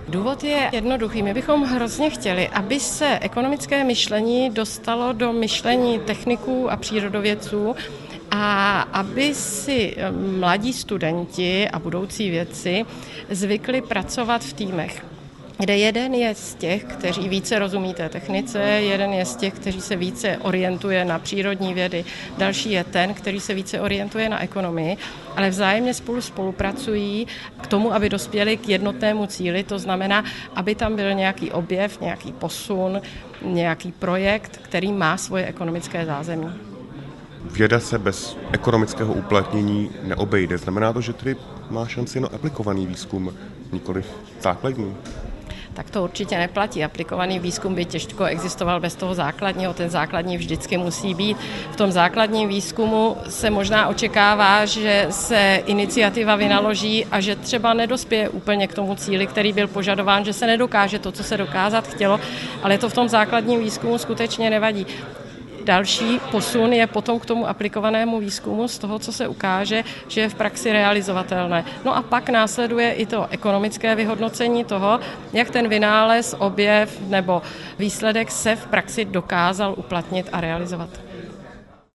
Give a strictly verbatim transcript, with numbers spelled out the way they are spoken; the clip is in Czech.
Důvod je jednoduchý. My bychom hrozně chtěli, aby se ekonomické myšlení dostalo do myšlení techniků a přírodovědců a aby si mladí studenti a budoucí vědci zvykli pracovat v týmech, kde jeden je z těch, kteří více rozumí té technice, jeden je z těch, kteří se více orientuje na přírodní vědy, další je ten, který se více orientuje na ekonomii, ale vzájemně spolu spolupracují k tomu, aby dospěli k jednotnému cíli, to znamená, aby tam byl nějaký objev, nějaký posun, nějaký projekt, který má svoje ekonomické zázemí. Věda se bez ekonomického uplatnění neobejde. Znamená to, že tedy má šanci na aplikovaný výzkum, nikoliv základní? Tak to určitě neplatí. Aplikovaný výzkum by těžko existoval bez toho základního. Ten základní vždycky musí být. V tom základním výzkumu se možná očekává, že se iniciativa vynaloží a že třeba nedospěje úplně k tomu cíli, který byl požadován, že se nedokáže to, co se dokázat chtělo, ale to v tom základním výzkumu skutečně nevadí. Další posun je potom k tomu aplikovanému výzkumu z toho, co se ukáže, že je v praxi realizovatelné. No a pak následuje i to ekonomické vyhodnocení toho, jak ten vynález, objev nebo výsledek se v praxi dokázal uplatnit a realizovat.